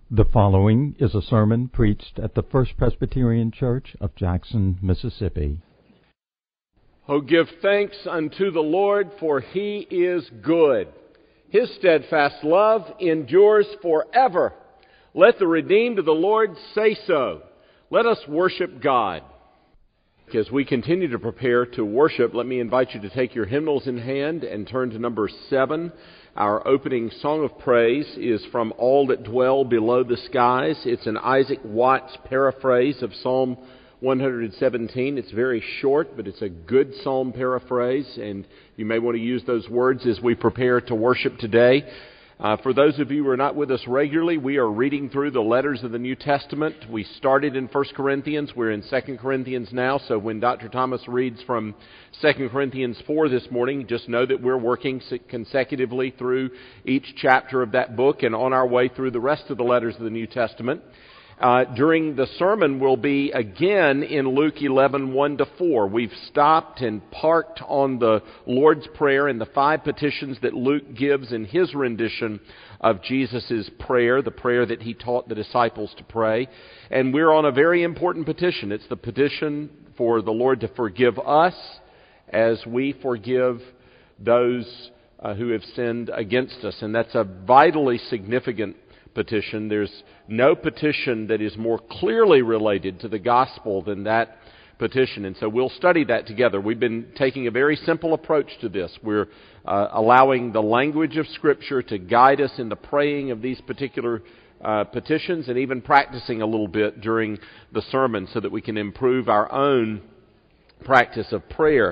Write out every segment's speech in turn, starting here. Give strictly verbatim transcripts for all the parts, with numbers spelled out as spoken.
The following is a sermon preached at the First Presbyterian Church of Jackson, Mississippi. Oh, give thanks unto the Lord, for He is good. His steadfast love endures forever. Let the redeemed of the Lord say so. Let us worship God. As we continue to prepare to worship, let me invite you to take your hymnals in hand and turn to number seven. Our opening song of praise is from All That Dwell Below the Skies. It's an Isaac Watts paraphrase of Psalm one hundred seventeen. It's very short, but it's a good psalm paraphrase, and you may want to use those words as we prepare to worship today. Uh, for those of you who are not with us regularly, we are reading through the letters of the New Testament. We started in First Corinthians. We're in Second Corinthians now. So when Doctor Thomas reads from Second Corinthians four this morning, just know that we're working consecutively through each chapter of that book and on our way through the rest of the letters of the New Testament. Uh, during the sermon, we'll be again in Luke eleven, one to four. We've stopped and parked on the Lord's Prayer and the five petitions that Luke gives in his rendition of Jesus' prayer, the prayer that he taught the disciples to pray. And we're on a very important petition. It's the petition for the Lord to forgive us as we forgive those uh, who have sinned against us. And that's a vitally significant petition. There's no petition that is more clearly related to the gospel than that petition. And so we'll study that together. We've been taking a very simple approach to this. We're uh, allowing the language of Scripture to guide us in the praying of these particular uh, petitions, and even practicing a little bit during the sermon so that we can improve our own practice of prayer.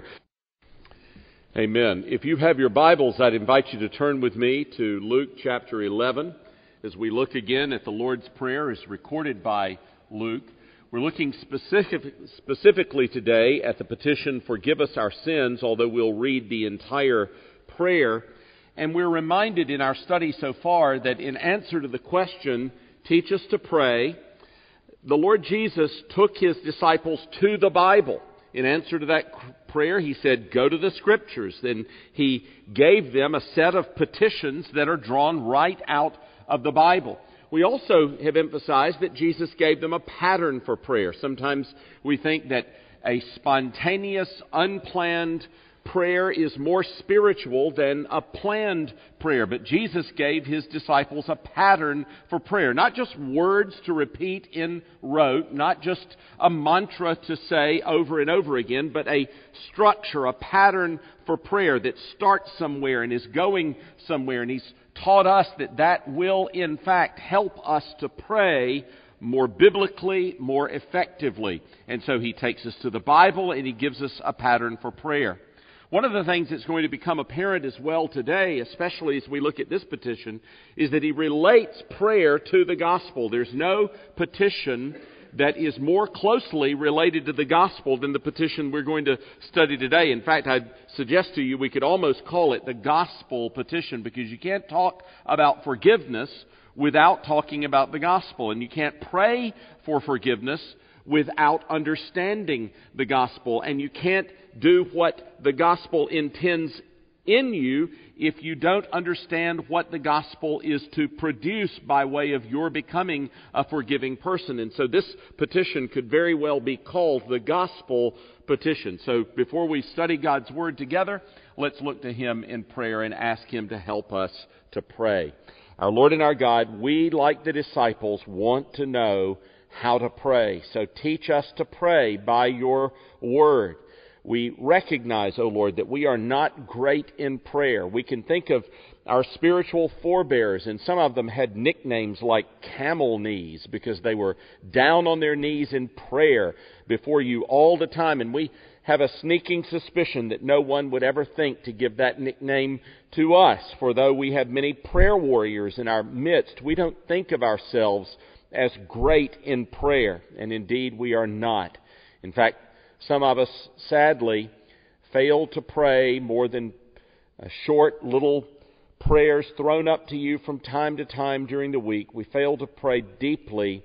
Amen. If you have your Bibles, I'd invite you to turn with me to Luke chapter eleven. As we look again at the Lord's Prayer as recorded by Luke, we're looking specific, specifically today at the petition, forgive us our sins, although we'll read the entire prayer. And we're reminded in our study so far that in answer to the question, teach us to pray, the Lord Jesus took His disciples to the Bible. In answer to that prayer, He said, go to the Scriptures. Then He gave them a set of petitions that are drawn right out of the Bible. We also have emphasized that Jesus gave them a pattern for prayer. Sometimes we think that a spontaneous, unplanned prayer is more spiritual than a planned prayer. But Jesus gave His disciples a pattern for prayer. Not just words to repeat in rote, not just a mantra to say over and over again, but a structure, a pattern for prayer that starts somewhere and is going somewhere. And He's taught us that that will, in fact, help us to pray more biblically, more effectively. And so He takes us to the Bible and He gives us a pattern for prayer. One of the things that's going to become apparent as well today, especially as we look at this petition, is that He relates prayer to the gospel. There's no petition that is more closely related to the gospel than the petition we're going to study today. In fact, I'd suggest to you we could almost call it the gospel petition, because you can't talk about forgiveness without talking about the gospel. And you can't pray for forgiveness without understanding the gospel. And you can't do what the gospel intends in you if you don't understand what the gospel is to produce by way of your becoming a forgiving person. And so this petition could very well be called the gospel petition. So before we study God's Word together, let's look to Him in prayer and ask Him to help us to pray. Our Lord and our God, we, like the disciples, want to know how to pray. So teach us to pray by Your Word. We recognize, O Lord, that we are not great in prayer. We can think of our spiritual forebears, and some of them had nicknames like camel knees because they were down on their knees in prayer before You all the time. And we have a sneaking suspicion that no one would ever think to give that nickname to us. For though we have many prayer warriors in our midst, we don't think of ourselves as great in prayer. And indeed, we are not. In fact, some of us, sadly, fail to pray more than a short little prayers thrown up to You from time to time during the week. We fail to pray deeply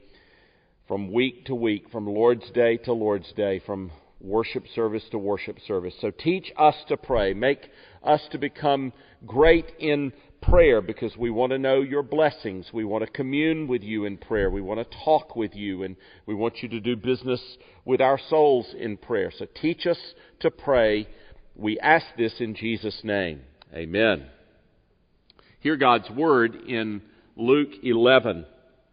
from week to week, from Lord's Day to Lord's Day, from worship service to worship service. So teach us to pray. Make us to become great in prayer because we want to know your blessings. We want to commune with you in prayer. We want to talk with you, and we want you to do business with our souls in prayer. So teach us to pray. We ask this in Jesus' name. Amen. Hear God's word in Luke eleven.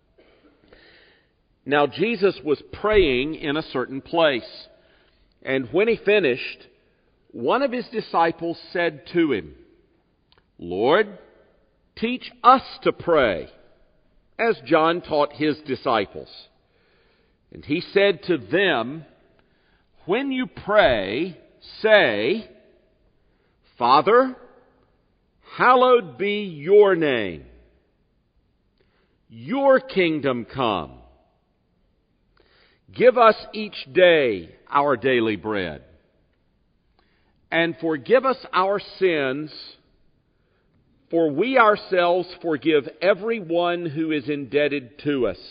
Now Jesus was praying in a certain place, and when he finished, one of his disciples said to him, Lord, teach us to pray, as John taught his disciples. And he said to them, when you pray, say, Father, hallowed be your name. Your kingdom come. Give us each day our daily bread. And forgive us our sins, for we ourselves forgive everyone who is indebted to us.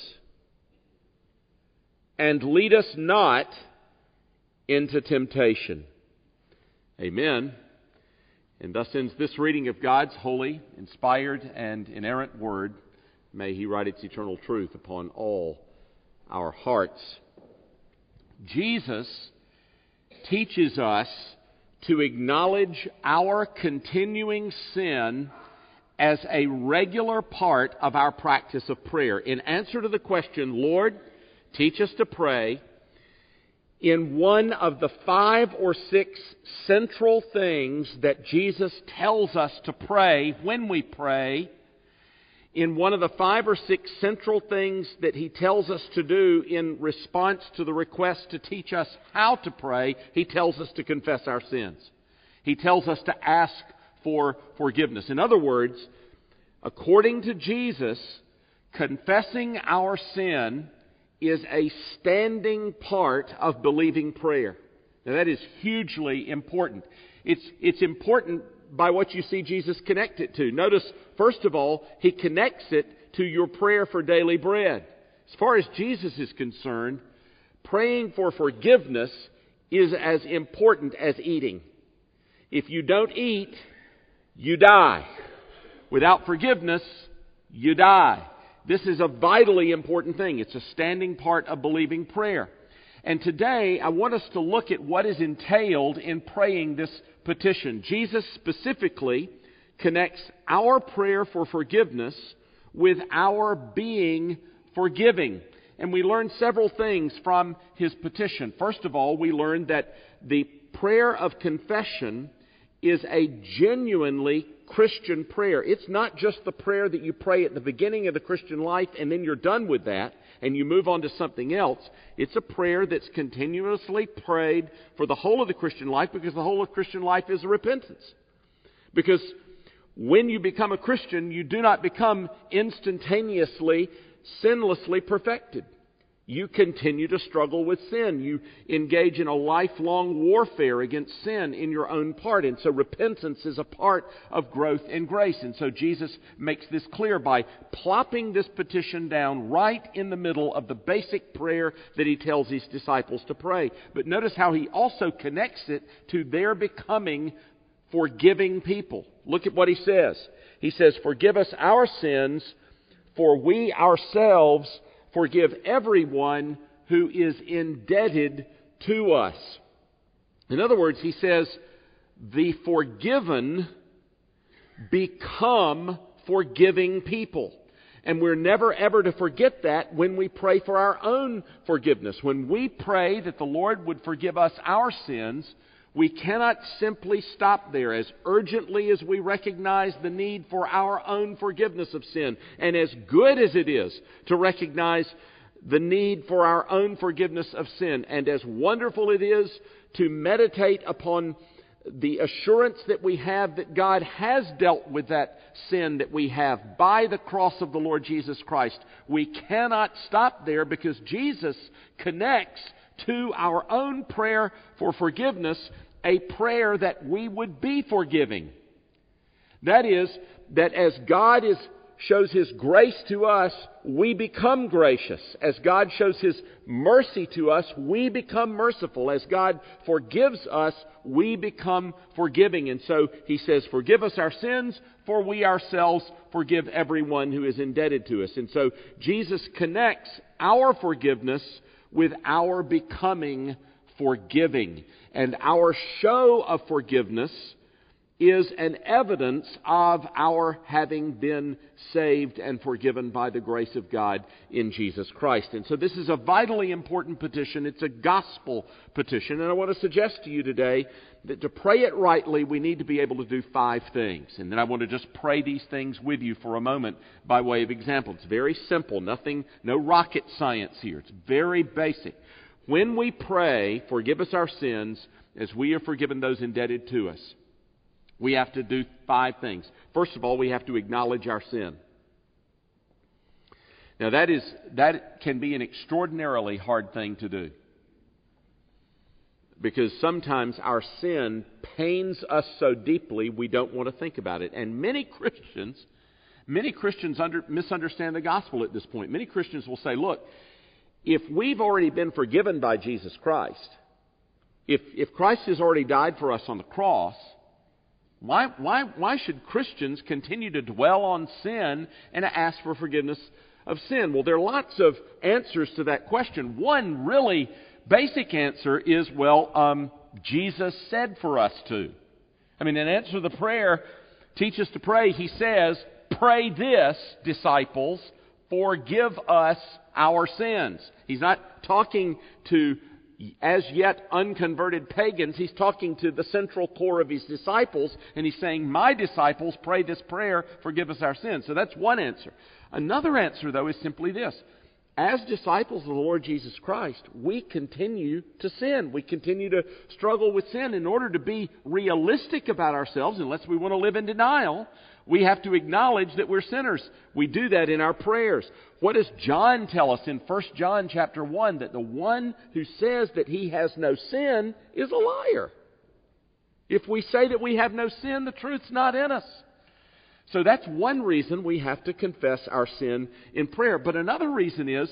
And lead us not into temptation. Amen. And thus ends this reading of God's holy, inspired, and inerrant word. May He write its eternal truth upon all our hearts. Jesus teaches us to acknowledge our continuing sin as a regular part of our practice of prayer. In answer to the question, Lord, teach us to pray, in one of the five or six central things that Jesus tells us to pray when we pray, in one of the five or six central things that He tells us to do in response to the request to teach us how to pray, He tells us to confess our sins. He tells us to ask for forgiveness. In other words, according to Jesus, confessing our sin is a standing part of believing prayer. Now that is hugely important. It's, it's important by what you see Jesus connect it to. Notice, first of all, He connects it to your prayer for daily bread. As far as Jesus is concerned, praying for forgiveness is as important as eating. If you don't eat, you die. Without forgiveness, you die. This is a vitally important thing. It's a standing part of believing prayer. And today, I want us to look at what is entailed in praying this petition. Jesus specifically connects our prayer for forgiveness with our being forgiving. And we learn several things from His petition. First of all, we learn that the prayer of confession is a genuinely Christian prayer. It's not just the prayer that you pray at the beginning of the Christian life and then you're done with that and you move on to something else. It's a prayer that's continuously prayed for the whole of the Christian life, because the whole of Christian life is repentance. Because when you become a Christian, you do not become instantaneously, sinlessly perfected. You continue to struggle with sin. You engage in a lifelong warfare against sin in your own part. And so repentance is a part of growth in grace. And so Jesus makes this clear by plopping this petition down right in the middle of the basic prayer that He tells His disciples to pray. But notice how He also connects it to their becoming forgiving people. Look at what He says. He says, forgive us our sins, for we ourselves forgive everyone who is indebted to us. In other words, He says, the forgiven become forgiving people. And we're never ever to forget that when we pray for our own forgiveness. When we pray that the Lord would forgive us our sins, we cannot simply stop there. As urgently as we recognize the need for our own forgiveness of sin, and as good as it is to recognize the need for our own forgiveness of sin, and as wonderful it is to meditate upon the assurance that we have that God has dealt with that sin that we have by the cross of the Lord Jesus Christ, we cannot stop there, because Jesus connects to our own prayer for forgiveness a prayer that we would be forgiving. That is, that as God is shows His grace to us, we become gracious. As God shows His mercy to us, we become merciful. As God forgives us, we become forgiving. And so He says, forgive us our sins, for we ourselves forgive everyone who is indebted to us. And so Jesus connects our forgiveness with our becoming forgiving. And our show of forgiveness is an evidence of our having been saved and forgiven by the grace of God in Jesus Christ. And so this is a vitally important petition. It's a gospel petition. And I want to suggest to you today that to pray it rightly, we need to be able to do five things. And then I want to just pray these things with you for a moment by way of example. It's very simple. Nothing, no rocket science here. It's very basic. When we pray, forgive us our sins as we are forgiven those indebted to us, we have to do five things. First of all, we have to acknowledge our sin. Now that is that can be an extraordinarily hard thing to do. Because sometimes our sin pains us so deeply we don't want to think about it. And many Christians, many Christians under, misunderstand the gospel at this point. Many Christians will say, look, if we've already been forgiven by Jesus Christ, if if Christ has already died for us on the cross, Why, why, why should Christians continue to dwell on sin and ask for forgiveness of sin? Well, there are lots of answers to that question. One really basic answer is, well, um, Jesus said for us to. I mean, in answer to the prayer, teach us to pray, He says, pray this, disciples, forgive us our sins. He's not talking to as yet unconverted pagans. He's talking to the central core of His disciples, and He's saying, my disciples, pray this prayer, forgive us our sins. So that's one answer. Another answer, though, is simply this. As disciples of the Lord Jesus Christ, we continue to sin. We continue to struggle with sin. In order to be realistic about ourselves, unless we want to live in denial, we have to acknowledge that we're sinners. We do that in our prayers. What does John tell us in First John chapter one? That the one who says that he has no sin is a liar. If we say that we have no sin, the truth's not in us. So that's one reason we have to confess our sin in prayer. But another reason is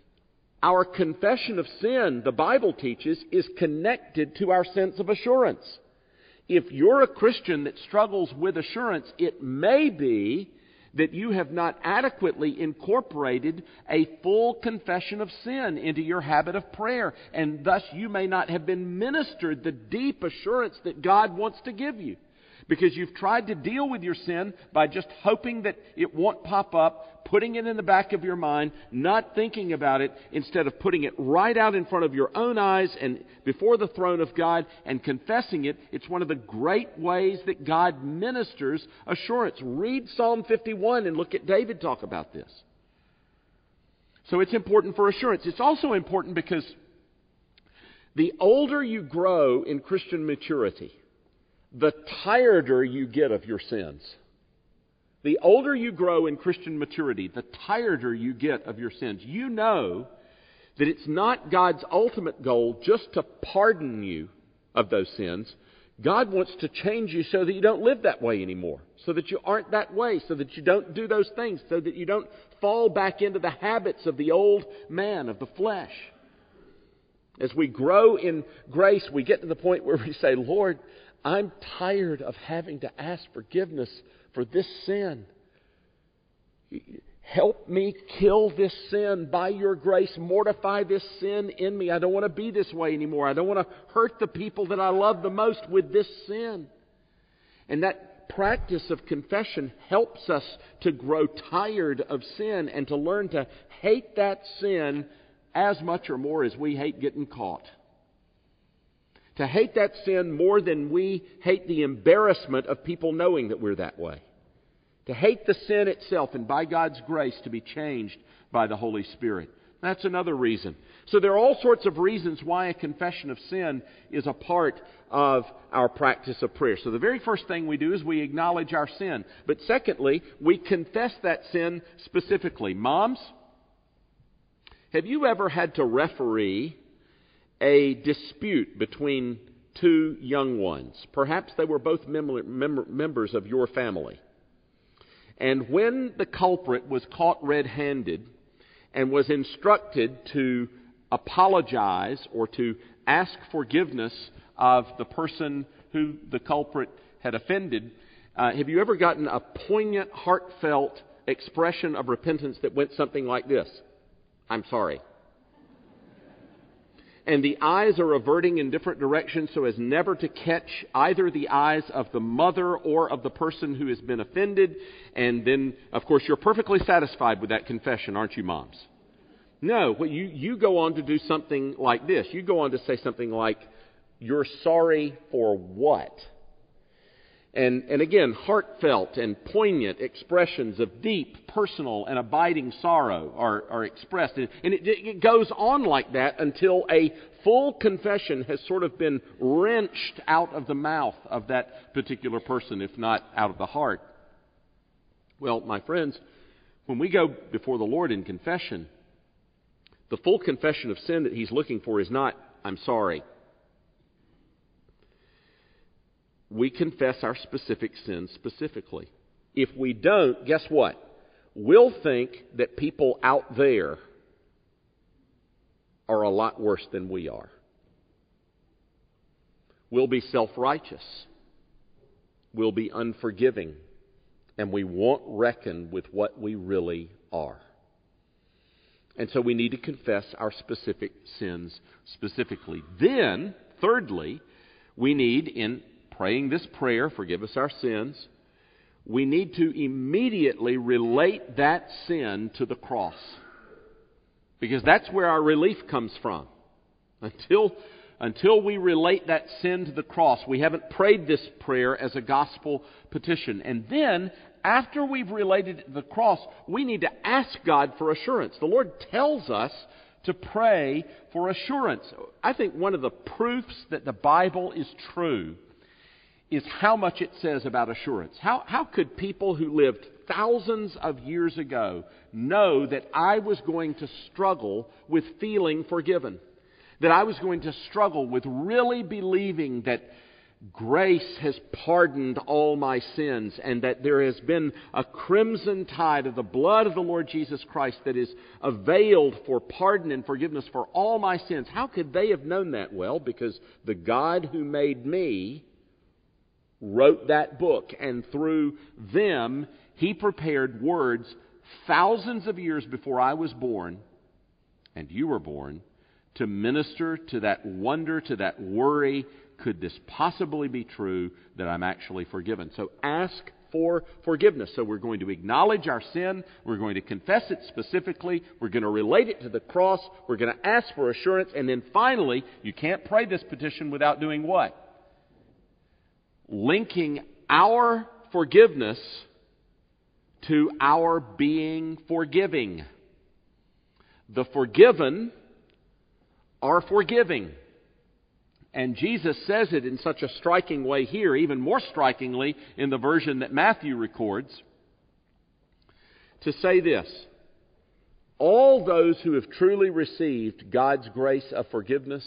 our confession of sin, the Bible teaches, is connected to our sense of assurance. If you're a Christian that struggles with assurance, it may be that you have not adequately incorporated a full confession of sin into your habit of prayer, and thus you may not have been ministered the deep assurance that God wants to give you. Because you've tried to deal with your sin by just hoping that it won't pop up, putting it in the back of your mind, not thinking about it, instead of putting it right out in front of your own eyes and before the throne of God and confessing it. It's one of the great ways that God ministers assurance. Read Psalm fifty-one and look at David talk about this. So it's important for assurance. It's also important because the older you grow in Christian maturity, the tireder you get of your sins. The older you grow in Christian maturity, the tireder you get of your sins. You know that it's not God's ultimate goal just to pardon you of those sins. God wants to change you so that you don't live that way anymore, so that you aren't that way, so that you don't do those things, so that you don't fall back into the habits of the old man, of the flesh. As we grow in grace, we get to the point where we say, Lord, I'm tired of having to ask forgiveness for this sin. Help me kill this sin by your grace. Mortify this sin in me. I don't want to be this way anymore. I don't want to hurt the people that I love the most with this sin. And that practice of confession helps us to grow tired of sin and to learn to hate that sin as much or more as we hate getting caught. To hate that sin more than we hate the embarrassment of people knowing that we're that way. To hate the sin itself, and by God's grace to be changed by the Holy Spirit. That's another reason. So there are all sorts of reasons why a confession of sin is a part of our practice of prayer. So the very first thing we do is we acknowledge our sin. But secondly, we confess that sin specifically. Moms, have you ever had to referee a dispute between two young ones? Perhaps they were both mem- mem- members of your family. And when the culprit was caught red-handed and was instructed to apologize or to ask forgiveness of the person who the culprit had offended, uh, have you ever gotten a poignant, heartfelt expression of repentance that went something like this? I'm sorry. And the eyes are averting in different directions so as never to catch either the eyes of the mother or of the person who has been offended. And then, of course, you're perfectly satisfied with that confession, aren't you, moms? No, well, you, you go on to do something like this. You go on to say something like, you're sorry for what? And, and again, heartfelt and poignant expressions of deep, personal, and abiding sorrow are, are expressed. And, and it, it goes on like that until a full confession has sort of been wrenched out of the mouth of that particular person, if not out of the heart. Well, my friends, when we go before the Lord in confession, the full confession of sin that He's looking for is not, I'm sorry. We confess our specific sins specifically. If we don't, guess what? We'll think that people out there are a lot worse than we are. We'll be self-righteous. We'll be unforgiving. And we won't reckon with what we really are. And so we need to confess our specific sins specifically. Then, thirdly, we need, in praying this prayer, forgive us our sins, we need to immediately relate that sin to the cross. Because that's where our relief comes from. Until, until we relate that sin to the cross, we haven't prayed this prayer as a gospel petition. And then, after we've related it to the cross, we need to ask God for assurance. The Lord tells us to pray for assurance. I think one of the proofs that the Bible is true is how much it says about assurance. How, how could people who lived thousands of years ago know that I was going to struggle with feeling forgiven? That I was going to struggle with really believing that grace has pardoned all my sins and that there has been a crimson tide of the blood of the Lord Jesus Christ that is availed for pardon and forgiveness for all my sins? How could they have known that? Well, because the God who made me wrote that book, and through them He prepared words thousands of years before I was born and you were born to minister to that wonder, to that worry. Could this possibly be true that I'm actually forgiven? So ask for forgiveness. So we're going to acknowledge our sin. We're going to confess it specifically. We're going to relate it to the cross. We're going to ask for assurance. And then finally, you can't pray this petition without doing what? Linking our forgiveness to our being forgiving. The forgiven are forgiving. And Jesus says it in such a striking way here, even more strikingly in the version that Matthew records, to say this: all those who have truly received God's grace of forgiveness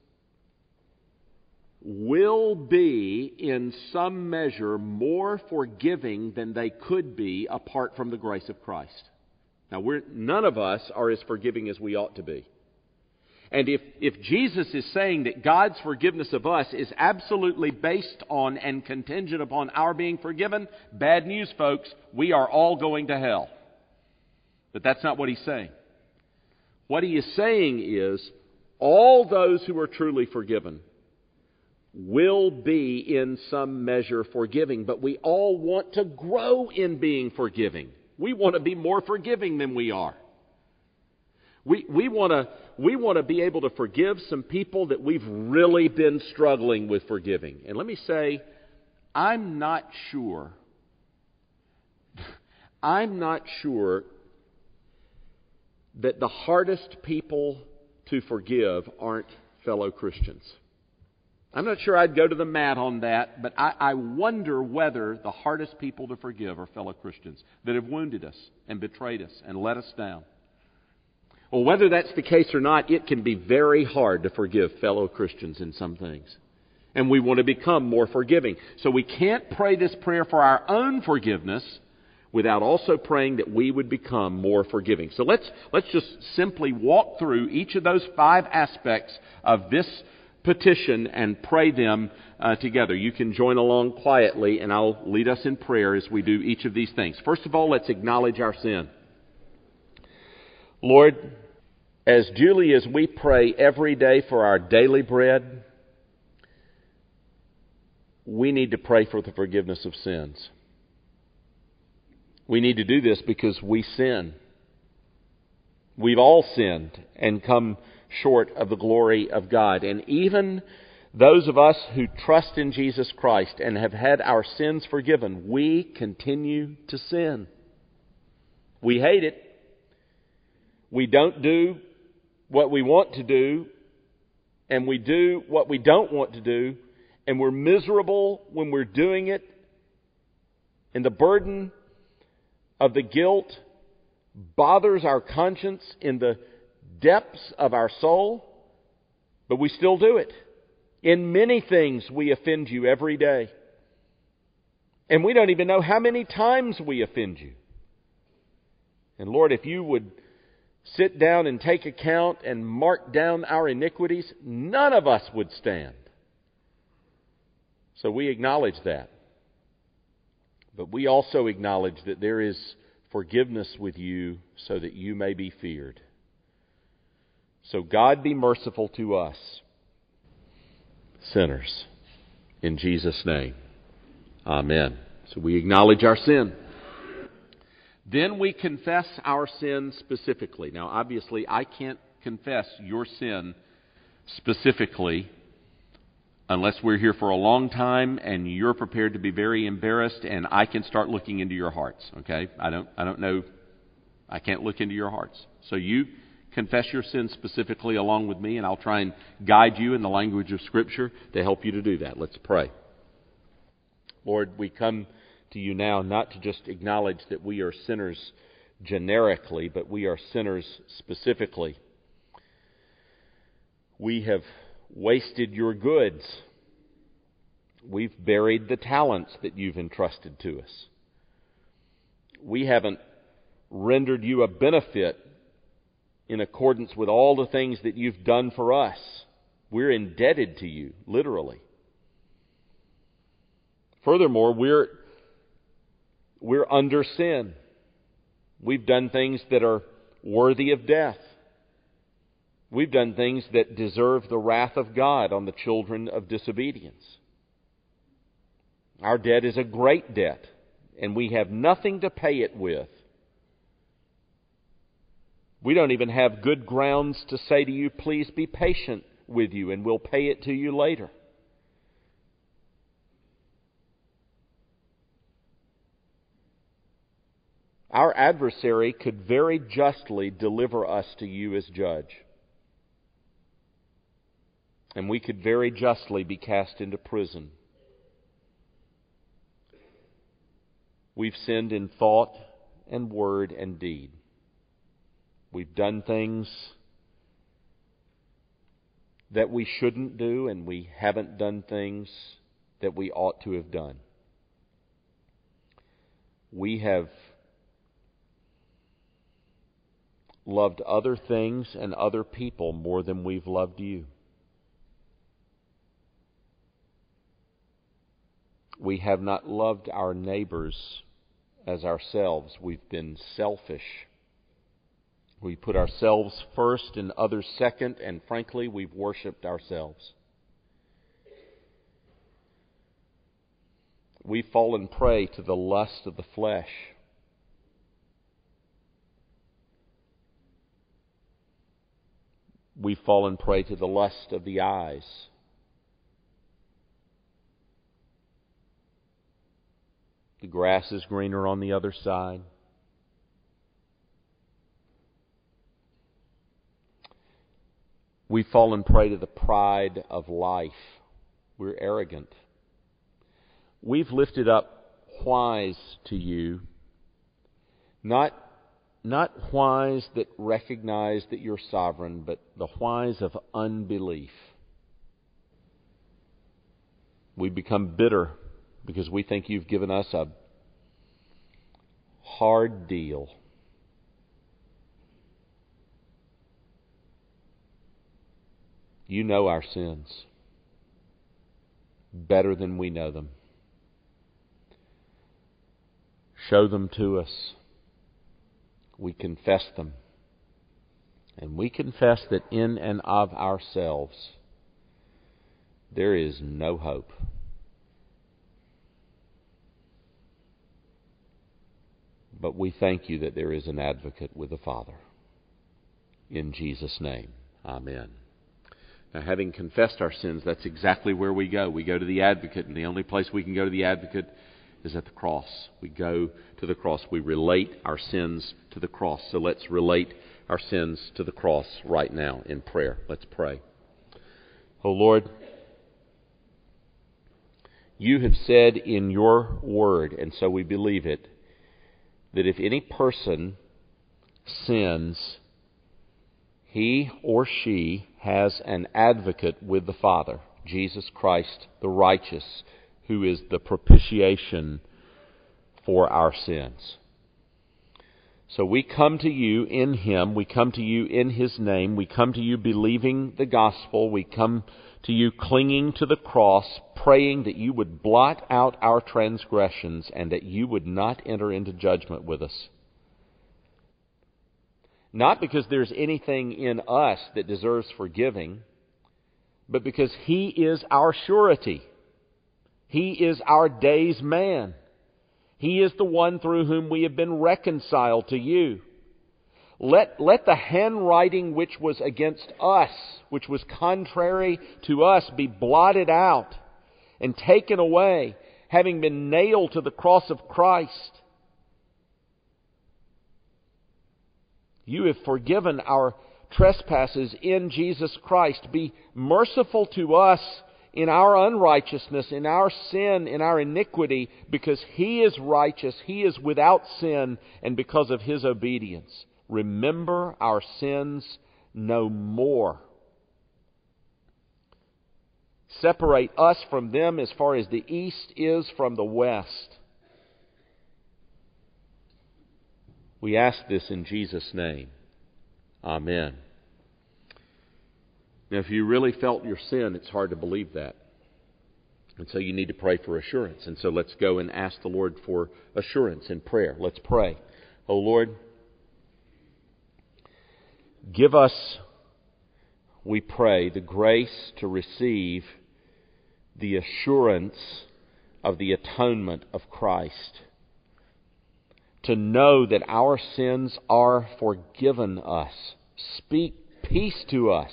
will be, in some measure, more forgiving than they could be apart from the grace of Christ. Now, we're, none of us are as forgiving as we ought to be. And if, if Jesus is saying that God's forgiveness of us is absolutely based on and contingent upon our being forgiven, bad news, folks, we are all going to hell. But that's not what He's saying. What He is saying is, all those who are truly forgiven will be in some measure forgiving. But we all want to grow in being forgiving. We want to be more forgiving than we are. We, we want to we want to be able to forgive some people that we've really been struggling with forgiving. And let me say, I'm not sure, I'm not sure that the hardest people to forgive aren't fellow Christians. I'm not sure I'd go to the mat on that, but I, I wonder whether the hardest people to forgive are fellow Christians that have wounded us and betrayed us and let us down. Well, whether that's the case or not, it can be very hard to forgive fellow Christians in some things. And we want to become more forgiving. So we can't pray this prayer for our own forgiveness. without also praying that we would become more forgiving. So let's let's just simply walk through each of those five aspects of this petition and pray them uh, together. You can join along quietly, and I'll lead us in prayer as we do each of these things. First of all, let's acknowledge our sin. Lord, as Julie, as we pray every day for our daily bread, we need to pray for the forgiveness of sins. We need to do this because we sin. We've all sinned and come short of the glory of God. And even those of us who trust in Jesus Christ and have had our sins forgiven, we continue to sin. We hate it. We don't do what we want to do, and we do what we don't want to do, and we're miserable when we're doing it, and the burden of the guilt bothers our conscience in the depths of our soul, but we still do it. In many things we offend you every day, and we don't even know how many times we offend you. And Lord, if you would sit down and take account and mark down our iniquities, none of us would stand. So we acknowledge that. But we also acknowledge that there is forgiveness with you so that you may be feared. So God, be merciful to us, sinners. In Jesus' name, amen. So we acknowledge our sin. Then we confess our sin specifically. Now, obviously, I can't confess your sin specifically unless we're here for a long time and you're prepared to be very embarrassed and I can start looking into your hearts. Okay? I don't, I don't know. I can't look into your hearts. So you confess your sin specifically along with me, and I'll try and guide you in the language of Scripture to help you to do that. Let's pray. Lord, we come to you now not to just acknowledge that we are sinners generically, but we are sinners specifically. We have wasted your goods. We've buried the talents that you've entrusted to us. We haven't rendered you a benefit in accordance with all the things that you've done for us. We're indebted to you, literally. Furthermore, we're We're under sin. We've done things that are worthy of death. We've done things that deserve the wrath of God on the children of disobedience. Our debt is a great debt, and we have nothing to pay it with. We don't even have good grounds to say to you, please be patient with you, and we'll pay it to you later. Our adversary could very justly deliver us to you as judge. And we could very justly be cast into prison. We've sinned in thought and word and deed. We've done things that we shouldn't do, and we haven't done things that we ought to have done. We have loved other things and other people more than we've loved you. We have not loved our neighbors as ourselves. We've been selfish. We put ourselves first and others second, and frankly, we've worshipped ourselves. We've fallen prey to the lust of the flesh. We've fallen prey to the lust of the eyes. The grass is greener on the other side. We've fallen prey to the pride of life. We're arrogant. We've lifted up whys to you, not Not whys that recognize that you're sovereign, but the whys of unbelief. We become bitter because we think you've given us a hard deal. You know our sins better than we know them. Show them to us. We confess them. And we confess that in and of ourselves there is no hope. But we thank you that there is an advocate with the Father. In Jesus' name, amen. Now, having confessed our sins, that's exactly where we go. We go to the advocate, and the only place we can go to the advocate is at the cross. We go to the cross. We relate our sins to the cross. So let's relate our sins to the cross right now in prayer. Let's pray. Oh Lord, you have said in your word, and so we believe it, that if any person sins, he or she has an advocate with the Father, Jesus Christ the righteous, who is the propitiation for our sins. So we come to you in Him, we come to you in His name, we come to you believing the gospel, we come to you clinging to the cross, praying that you would blot out our transgressions and that you would not enter into judgment with us. Not because there's anything in us that deserves forgiving, but because He is our surety. He is our day's man. He is the one through whom we have been reconciled to you. Let, let the handwriting which was against us, which was contrary to us, be blotted out and taken away, having been nailed to the cross of Christ. You have forgiven our trespasses in Jesus Christ. Be merciful to us in our unrighteousness, in our sin, in our iniquity, because He is righteous, He is without sin, and because of His obedience. Remember our sins no more. Separate us from them as far as the east is from the west. We ask this in Jesus' name. Amen. Now, if you really felt your sin, it's hard to believe that. And so you need to pray for assurance. And so let's go and ask the Lord for assurance in prayer. Let's pray. Oh Lord, give us, we pray, the grace to receive the assurance of the atonement of Christ. To know that our sins are forgiven us. Speak peace to us.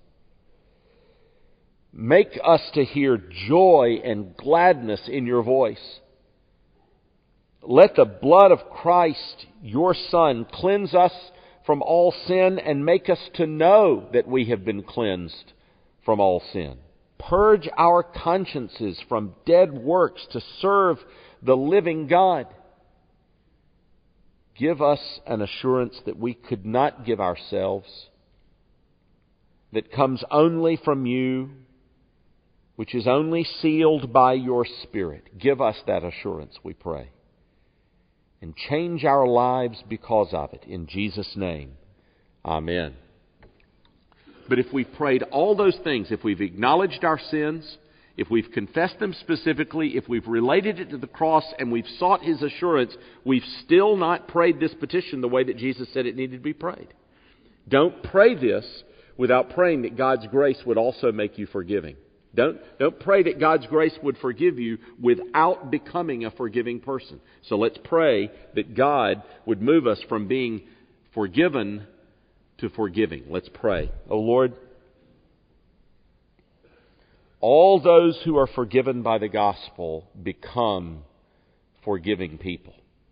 Make us to hear joy and gladness in your voice. Let the blood of Christ, your Son, cleanse us from all sin and make us to know that we have been cleansed from all sin. Purge our consciences from dead works to serve the living God. Give us an assurance that we could not give ourselves, that comes only from you, which is only sealed by your Spirit. Give us that assurance, we pray. And change our lives because of it. In Jesus' name, amen. But if we've prayed all those things, if we've acknowledged our sins, if we've confessed them specifically, if we've related it to the cross and we've sought His assurance, we've still not prayed this petition the way that Jesus said it needed to be prayed. Don't pray this without praying that God's grace would also make you forgiving. Don't, don't pray that God's grace would forgive you without becoming a forgiving person. So let's pray that God would move us from being forgiven to forgiving. Let's pray. Oh Lord, all those who are forgiven by the gospel become forgiving people.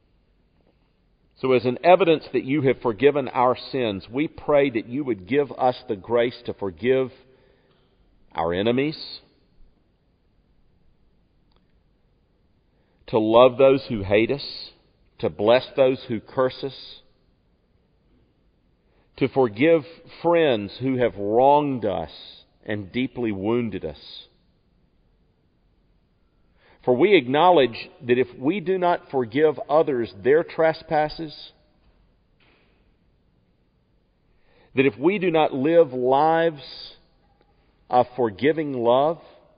So as an evidence that you have forgiven our sins, we pray that you would give us the grace to forgive our enemies, to love those who hate us, to bless those who curse us, to forgive friends who have wronged us and deeply wounded us. For we acknowledge that if we do not forgive others their trespasses, that if we do not live lives of forgiving love,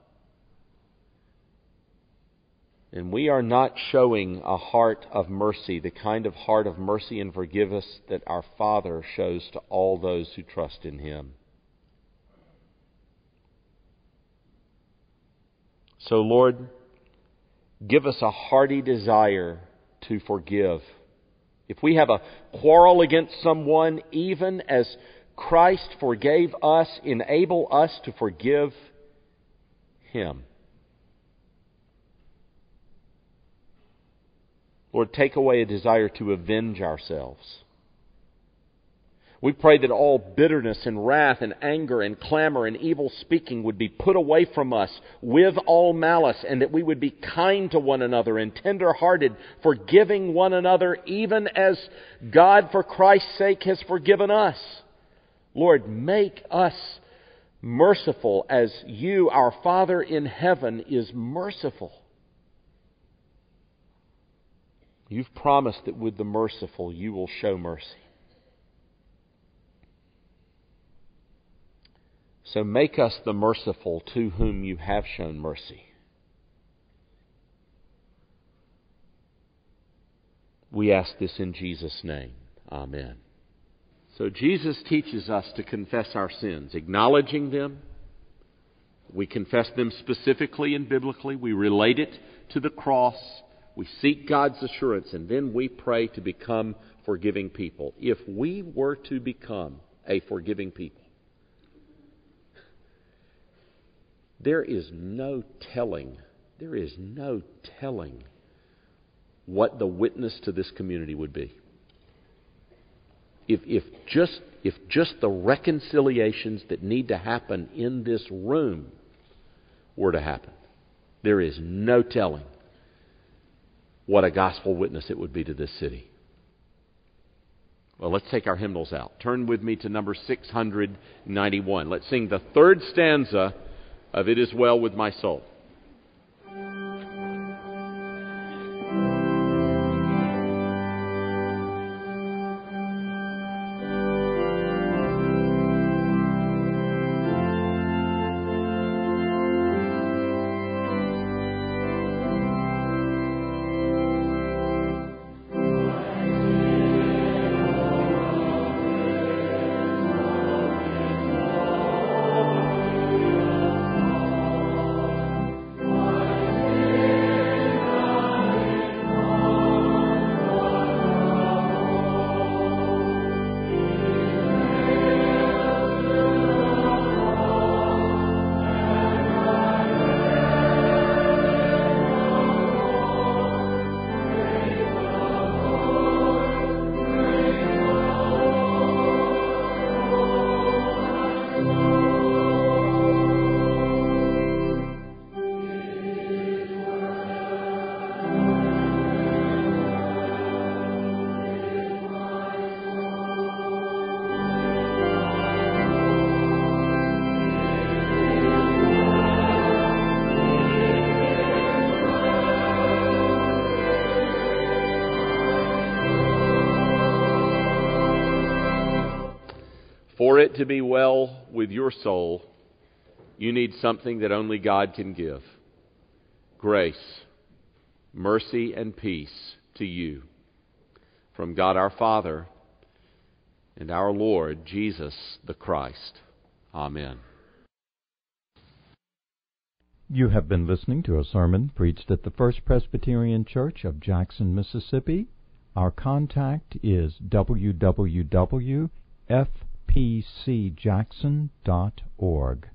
then we are not showing a heart of mercy, the kind of heart of mercy and forgiveness that our Father shows to all those who trust in Him. So, Lord, give us a hearty desire to forgive. If we have a quarrel against someone, even as Christ forgave us, enable us to forgive him. Lord, take away a desire to avenge ourselves. We pray that all bitterness and wrath and anger and clamor and evil speaking would be put away from us with all malice, and that we would be kind to one another and tender-hearted, forgiving one another even as God for Christ's sake has forgiven us. Lord, make us merciful as you, our Father in heaven, is merciful. You've promised that with the merciful you will show mercy. So make us the merciful to whom you have shown mercy. We ask this in Jesus' name. Amen. So Jesus teaches us to confess our sins, acknowledging them. We confess them specifically and biblically. We relate it to the cross. We seek God's assurance, and then we pray to become forgiving people. If we were to become a forgiving people, there is no telling, there is no telling what the witness to this community would be. If, if just if just the reconciliations that need to happen in this room were to happen, there is no telling what a gospel witness it would be to this city. Well, let's take our hymnals out. Turn with me to number six hundred ninety-one. Let's sing the third stanza of It Is Well With My Soul. For it to be well with your soul, you need something that only God can give. Grace, mercy, and peace to you from God our Father and our Lord Jesus the Christ. Amen. You have been listening to a sermon preached at the First Presbyterian Church of Jackson, Mississippi. Our contact is w w w dot f p c jackson dot org.